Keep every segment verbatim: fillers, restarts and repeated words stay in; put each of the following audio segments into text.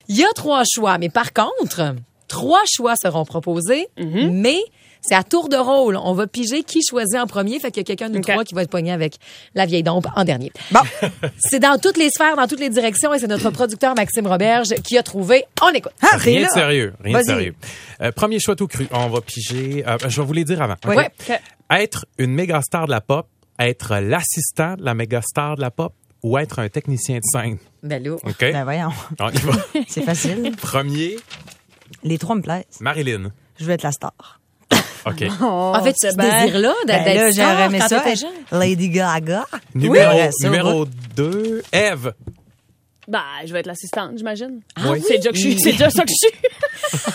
Il y a trois choix, mais par contre, trois choix seront proposés, mm-hmm. mais c'est à tour de rôle. On va piger qui choisit en premier. Fait qu'il y a quelqu'un de nous okay. trois qui va être pogné avec la vieille dompe en dernier. Bon. C'est dans toutes les sphères, dans toutes les directions et c'est notre producteur Maxime Roberge qui a trouvé. On écoute. Ah, rien de sérieux. Rien Vas-y. de sérieux. Euh, premier choix tout cru. On va piger. Euh, je vais vous les dire avant. Okay? Ouais. Okay. Être une méga star de la pop, être l'assistant de la méga star de la pop ou être un technicien de scène. Ben là. OK. Ben voyons. On y va. C'est facile. Premier. Les trois me plaisent. Marilyn. Je veux être la star. OK. Oh, en fait, tu ce désir-là d'être ben là, star j'aurais aimé quand ça. t'étais jeune. Lady Gaga. Numéro, oui, ça, numéro deux, Ève. Bah, je vais être l'assistante, j'imagine. Ah oui. C'est déjà que je suis. C'est déjà ça que je suis.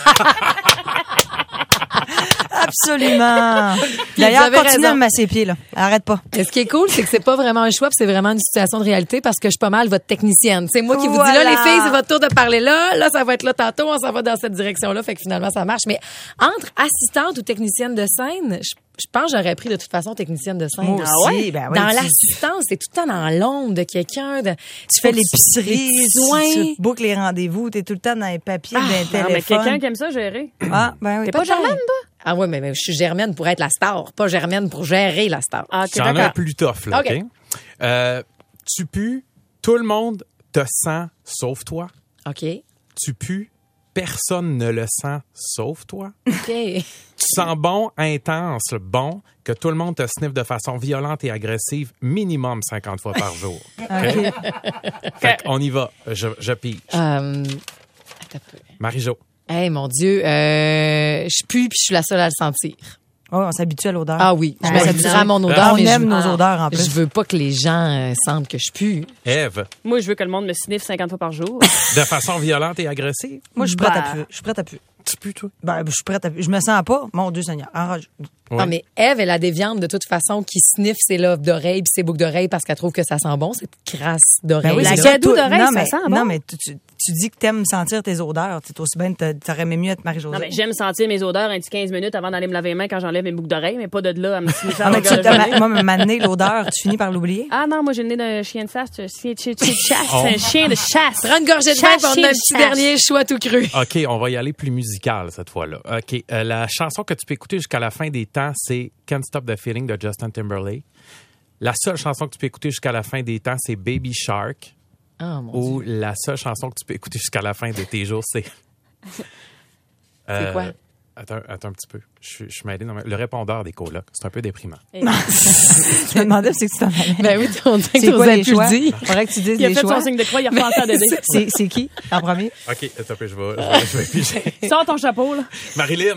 Absolument. D'ailleurs, continue à me masser les pieds, là. Arrête pas. Et ce qui est cool, c'est que c'est pas vraiment un choix, puis c'est vraiment une situation de réalité parce que je suis pas mal votre technicienne. C'est moi qui vous voilà. dis là, les filles, c'est votre tour de parler là. Là, ça va être là tantôt, on s'en va dans cette direction-là. Fait que finalement, ça marche. Mais entre assistante ou technicienne de scène, je Je pense que j'aurais pris de toute façon technicienne de scène. Moi aussi, ah ouais? ben oui, dans tu... l'assistance, c'est tout le temps dans l'ombre de quelqu'un. De... Tu fais l'épicerie, tu, tu boucles les rendez-vous, t'es tout le temps dans les papiers ah, d'un téléphone. Mais quelqu'un qui aime ça gérer. Ah, ben oui. T'es pas Germaine, toi? Ah oui, mais, mais je suis Germaine pour être la star, pas Germaine pour gérer la star. Ah, okay, J'en ai un plus tough, là, OK? okay? Euh, tu pues, tout le monde te sent, sauf toi. OK. Tu pues, personne ne le sent, sauf toi. OK. Tu sens bon, intense, bon, que tout le monde te sniffe de façon violente et agressive, minimum cinquante fois par jour. OK? Fait qu'on y va. Je, je pige. Euh... Marie-Jo. Hey, mon Dieu. Euh... Je pue puis je suis la seule à le sentir. Oh, on s'habitue à l'odeur. Ah oui, je ah, m'habitue à mon odeur. On mais aime je... nos odeurs en plus. Je veux pas que les gens euh, sentent que je pue. Ève. Moi, je veux que le monde me sniffe cinquante fois par jour. De façon violente et agressive? Moi, je suis prête bah... à puer. Je suis prête à puer. Tu pues, toi? Ben, je suis prête à puer. Je me sens pas. Mon Dieu Seigneur. Enrage. Oui. Non, mais Ève, elle a des viandes de toute façon qui sniffent ses lobes d'oreilles puis ses boucles d'oreilles parce qu'elle trouve que ça sent bon, cette crasse d'oreille. Ben oui, la c'est gadoue d'oreille, non, ça mais, sent bon. Non, mais tu, tu, tu dis que t'aimes sentir tes odeurs. Tu aussi bien, t'aurais aimé mieux être Marie-Josée. Non, mais j'aime sentir mes odeurs un petit quinze minutes avant d'aller me laver les mains quand j'enlève mes boucles d'oreilles, mais pas de là à me sniffer. Ah, mais tu, ma, moi, m'amener l'odeur, tu finis par l'oublier? Ah non, moi, j'ai le nez d'un chien de chasse. C'est un chien de chasse. Prends une gorgée de vin pour on a un petit dernier choix tout cru. OK, on va y aller plus musical cette fois-là. OK, euh, la chanson que tu peux écouter jusqu'à la fin des temps, c'est Can't Stop the Feeling de Justin Timberlake. La seule chanson que tu peux écouter jusqu'à la fin des temps, c'est Baby Shark. Oh, mon Ou Dieu. la seule chanson que tu peux écouter jusqu'à la fin de tes jours, c'est... euh, c'est quoi? Attends, attends un petit peu. Je suis, je suis mêlé dans le répondeur des colocs. C'est un peu déprimant. Je me demandais si tu t'en allais. Ben oui, on dirait que c'est tu quoi osais les plus choix? le dire. Faudrait que tu dises Il a les fait choix. son signe de croix, il a repensé à Dédé. C'est, c'est qui en premier? OK, attends un peu, je vais, je vais, je vais piger. Sors ton chapeau, là. Marilyn!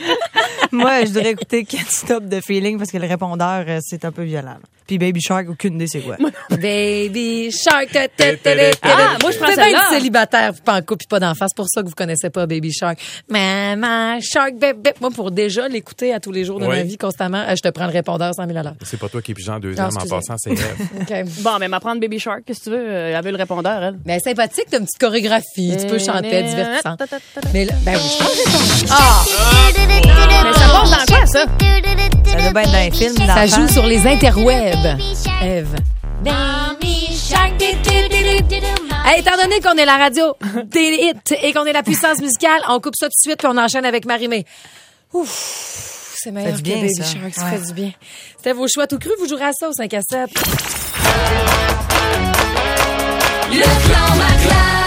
Moi, je devrais écouter Can't Stop the Feeling parce que le répondeur, euh, c'est un peu violent. Puis Baby Shark, aucune idée c'est quoi. Baby Shark. Ta, ta, ta, ta, ta. Ah, moi, je prends C'est bien celle-là. être célibataire, puis pas en couple, puis pas d'enfant. C'est pour ça que vous connaissez pas Baby Shark. Maman Shark, bébé. Moi, pour déjà l'écouter à tous les jours de Oui. ma vie constamment, euh, je te prends le répondeur cent mille à l'heure. C'est pas toi qui es pigé en deuxième, Ah, en excusez. passant, c'est Ève. OK. Bon, mais m'apprendre Baby Shark, qu'est-ce que tu veux? Elle veut le répondeur, elle. Ben, sympathique, t'as une petite chorégraphie. Tu peux chanter, divertissant. Ta, ta, ta, ta. Mais là, ben oui, je pense que c'est ça. Ah! Mais ça passe dans quoi, ça? Ça doit bien être dans un film Ça d'enfant. joue sur les interwebs. Ève. Hey, étant donné qu'on est la radio des hits et qu'on est la puissance musicale, on coupe ça tout de suite puis on enchaîne avec Marie-Mé. Ouf, c'est meilleur Fait du que bien, Baby ça. Shark, ça Ouais. fait du bien. C'était vos choix tout cru, vous jouerez à ça au cinq à sept. Le clan Maclin.